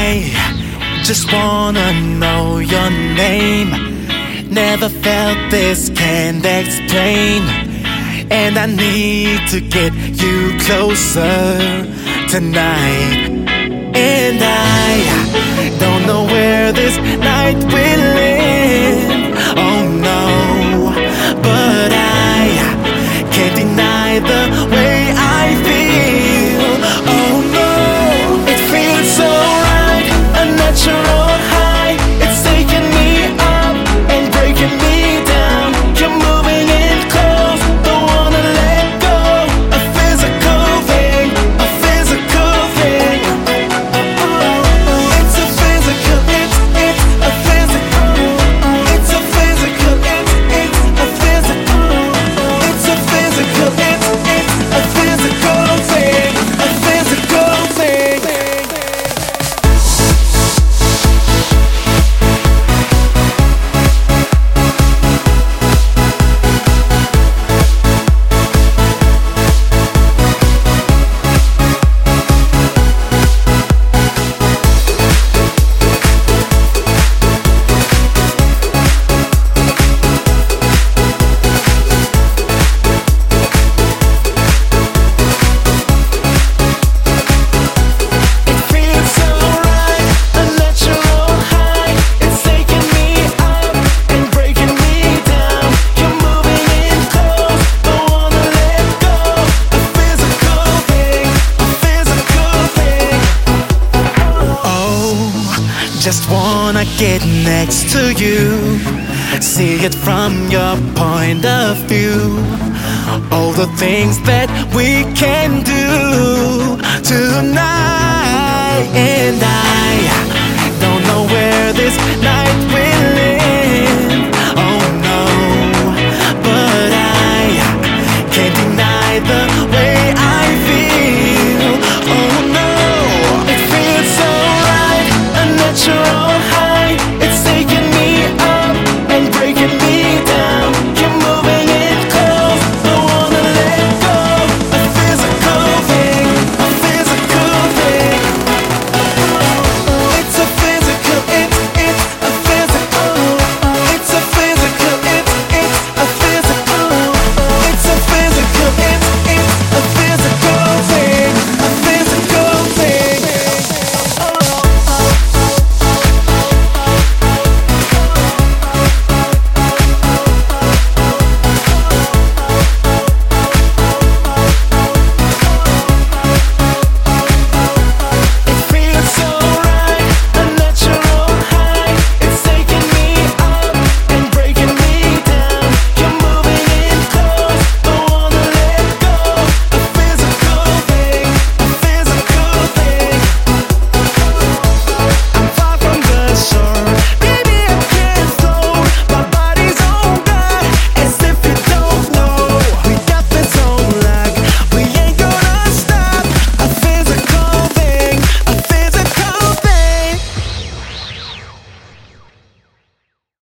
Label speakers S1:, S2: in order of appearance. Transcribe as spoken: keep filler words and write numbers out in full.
S1: I just wanna know your name. Never felt this, can't explain. And I need to get you closer tonight. And I don't know where this night will end. Oh no, but I can't deny the way I feel. Oh no, it feels so right, a natural high. It's taking me up and breaking me down. You're moving in close, don't wanna let go. A physical thing, a physical thing. It's a physical, it's, it's a physical. It's a physical, it's, it's a physical. It's a physical, it's, it's a physical thing. A physical thing. Just wanna get next to you, see it from your point of view. All the things that we can do tonight. And I don't know where this night